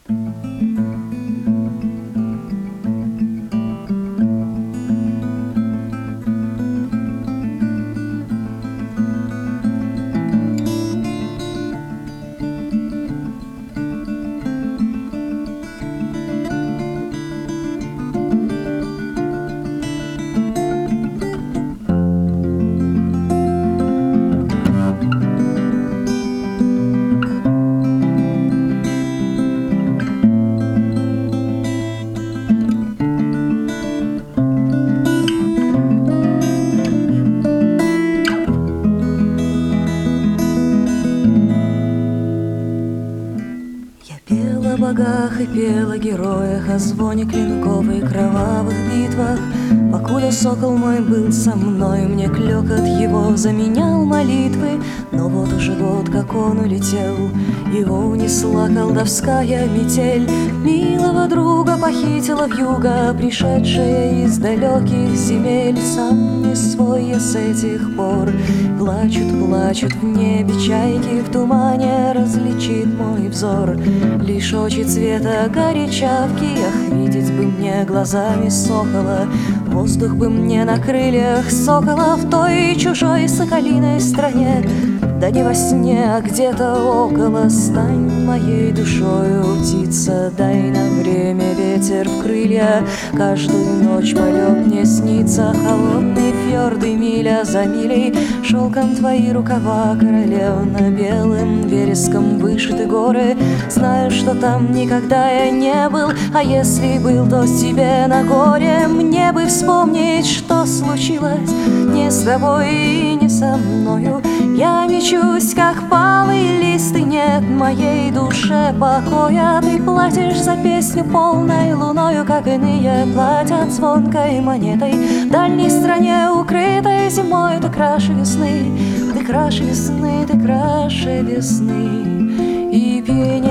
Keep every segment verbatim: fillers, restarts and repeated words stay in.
богах и пел о героях, о звоне клинков и кровавых битвах. Покуда сокол мой был со мной, мне клёкот его заменял молитвы. Но вот уже год, как он улетел, его унесла колдовская метель. Милого друга похитила вьюга, пришедшая из далеких земель. Сам не свой я с этих пор. Плачут, плачут в небе чайки, в тумане различит мой взор лишь очи цвета горячавки. Ах, видеть бы мне глазами сокола, воздух бы мне на крыльях сокола в той чужой соколиной стране. Да не во сне, а где-то около. Стань моей душою, птица, дай на время ветер в крылья. Каждую ночь полет мне снится, холодный фьорды миля за милей. Шелком твои рукава, королевна, белым вереском вышиты горы. Знаю, что там никогда я не был, а если был, то тебе на горе. Мне бы вспомнить, что случилось не с тобой и не со мною. Я мечусь, как палый лист, и нет моей душе покоя. Ты платишь за песню полной луною, как иные платят звонкой монетой. В дальней стране, укрытой зимой, ты краше весны, ты краше весны, ты краше весны. И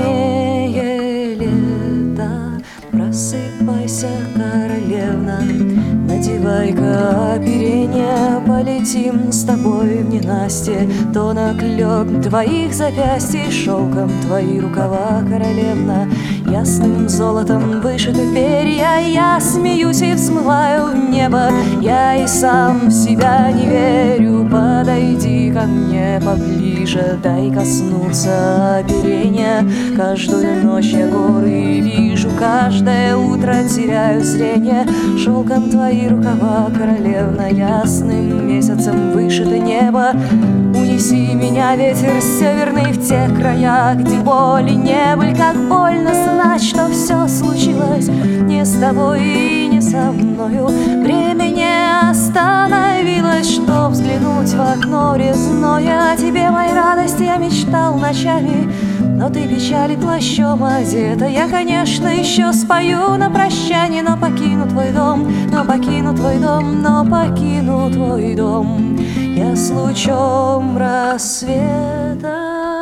пьянее лета, просыпайся, королевна, надевай-ка оперение, полетим с тобой в ненастье. Тонок лед твоих запястий, шелком твои рукава, королевна, ясным золотом вышиты перья. Я смеюсь и взмываю в небо, я и сам в себя не верю. Подойди ко мне поближе, дай коснуться оперения. Каждую ночь я горы вижу, каждое утро теряю зрение. Шелком твои рукава, королевна, ясным месяцем вышито небо. Унеси меня, ветер северный, в те края, где боли не были. Как больно знать, что все случилось не с тобой и не со мною. Время не остановилось, чтоб взглянуть в окно резное. О тебе, моей радости, я мечтал ночами, но ты печали плащом одета. Я, конечно, еще спою на прощание, но покину твой дом, но покину твой дом, но покину твой дом я с лучом рассвета.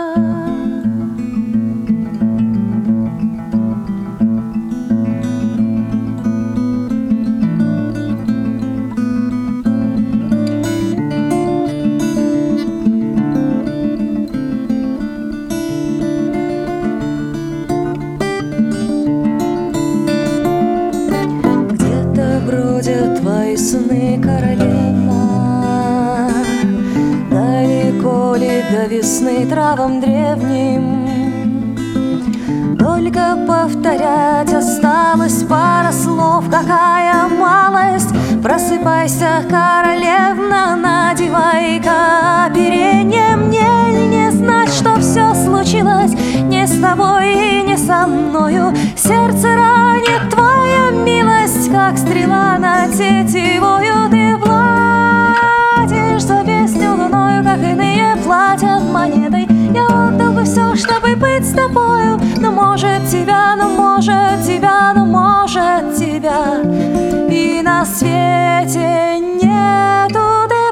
Бродят твои сны, королевна, далеко ли до весны травам древним? Только повторять осталось пара слов, какая малость. Просыпайся, королевна, надевай-ка оперение. Мне ли не знать, что все случилось не с тобой и не со мною? Сердце ранит твоя милость, как стрела на тетивою. Ты платишь за песню луною, как иные платят монетой. Я отдал бы все, чтобы быть с тобою, но может тебя, но может тебя, но может тебя и на свете нету. Ты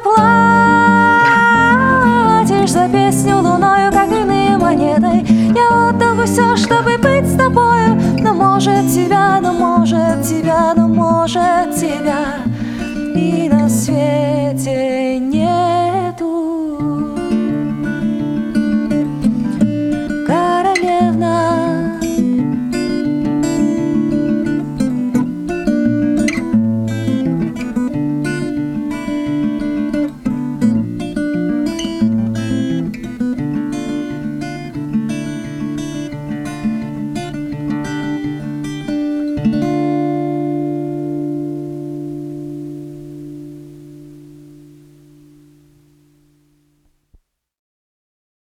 платишь за песню луною, как иные монетой. Я отдал бы все, чтобы быть с тобою,